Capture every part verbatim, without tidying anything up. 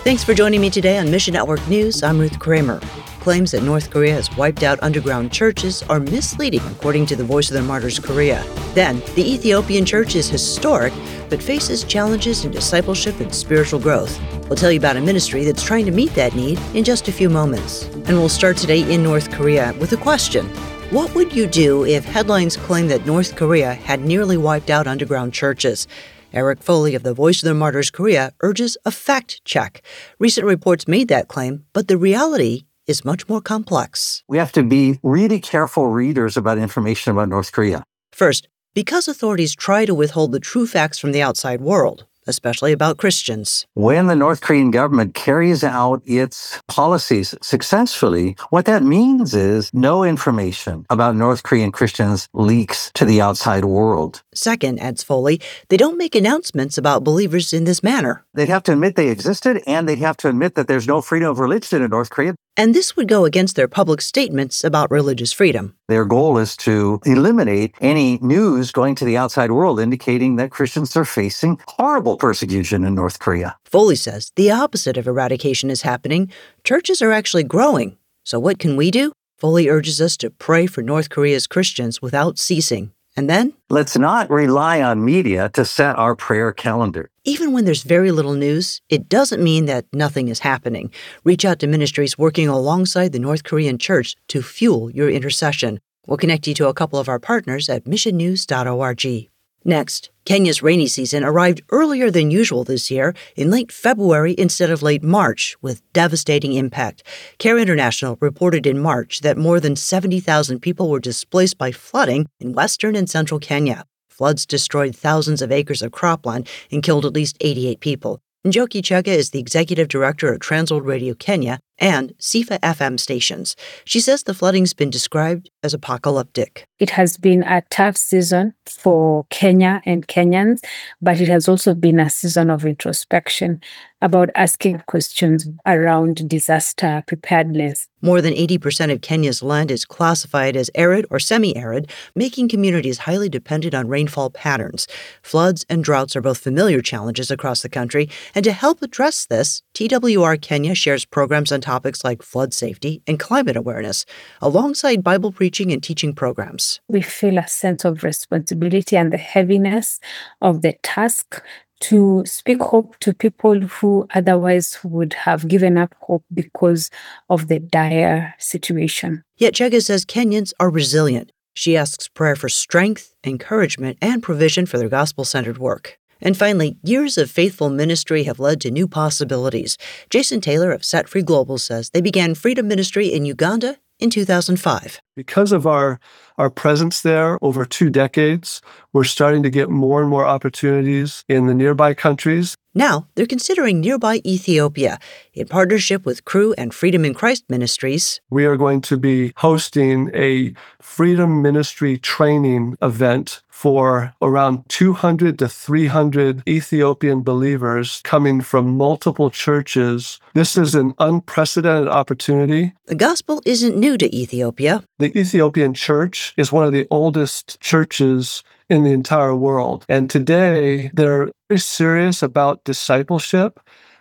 Thanks for joining me today on Mission Network News. I'm Ruth Kramer. Claims that North Korea has wiped out underground churches are misleading, according to the Voice of the Martyrs Korea. Then, the Ethiopian church is historic, but faces challenges in discipleship and spiritual growth. We'll tell you about a ministry that's trying to meet that need in just a few moments. And we'll start today in North Korea with a question. What would you do if headlines claim that North Korea had nearly wiped out underground churches? Eric Foley of the Voice of the Martyrs Korea urges a fact check. Recent reports made that claim, but the reality is much more complex. We have to be really careful readers about information about North Korea. First, because authorities try to withhold the true facts from the outside world, especially about Christians. When the North Korean government carries out its policies successfully, what that means is no information about North Korean Christians leaks to the outside world. Second, adds Foley, they don't make announcements about believers in this manner. They'd have to admit they existed, and they'd have to admit that there's no freedom of religion in North Korea. And this would go against their public statements about religious freedom. Their goal is to eliminate any news going to the outside world indicating that Christians are facing horrible persecution in North Korea. Foley says the opposite of eradication is happening. Churches are actually growing. So what can we do? Foley urges us to pray for North Korea's Christians without ceasing. And then? Let's not rely on media to set our prayer calendar. Even when there's very little news, it doesn't mean that nothing is happening. Reach out to ministries working alongside the North Korean church to fuel your intercession. We'll connect you to a couple of our partners at mission news dot org. Next, Kenya's rainy season arrived earlier than usual this year in late February instead of late March, with devastating impact. CARE International reported in March that more than seventy thousand people were displaced by flooding in western and central Kenya. Floods destroyed thousands of acres of cropland and killed at least eighty-eight people. Njoki Chega is the executive director of Transworld Radio Kenya and Sifa F M stations. She says the flooding's been described as apocalyptic. It has been a tough season for Kenya and Kenyans, but it has also been a season of introspection about asking questions around disaster preparedness. More than eighty percent of Kenya's land is classified as arid or semi-arid, making communities highly dependent on rainfall patterns. Floods and droughts are both familiar challenges across the country, and to help address this, T W R Kenya shares programs on topics like flood safety and climate awareness, alongside Bible preaching and teaching programs. We feel a sense of responsibility and the heaviness of the task to speak hope to people who otherwise would have given up hope because of the dire situation. Yet Chega says Kenyans are resilient. She asks prayer for strength, encouragement, and provision for their gospel-centered work. And finally, years of faithful ministry have led to new possibilities. Jason Taylor of Set Free Global says they began Freedom Ministry in Uganda in two thousand five. Because of our, our presence there over two decades, we're starting to get more and more opportunities in the nearby countries. Now, they're considering nearby Ethiopia. In partnership with Cru and Freedom in Christ Ministries, we are going to be hosting a Freedom Ministry training event for around two hundred to three hundred Ethiopian believers coming from multiple churches. This is an unprecedented opportunity. The gospel isn't new to Ethiopia. The Ethiopian church is one of the oldest churches in the entire world. And today, they're very serious about discipleship,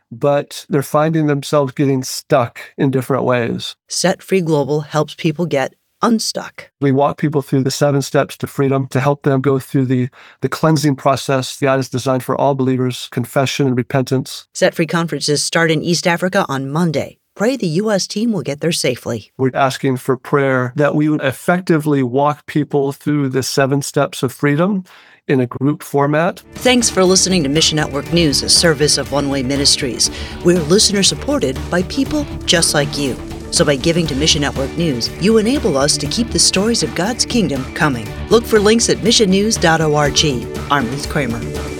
but they're finding themselves getting stuck in different ways. Set Free Global helps people get unstuck. We walk people through the seven steps to freedom to help them go through the, the cleansing process God has designed for all believers, confession and repentance. Set Free conferences start in East Africa on Monday. Pray the U S team will get there safely. We're asking for prayer that we would effectively walk people through the seven steps of freedom in a group format. Thanks for listening to Mission Network News, a service of One Way Ministries. We're listener-supported by people just like you. So by giving to Mission Network News, you enable us to keep the stories of God's kingdom coming. Look for links at mission news dot org. I'm Ruth Kramer.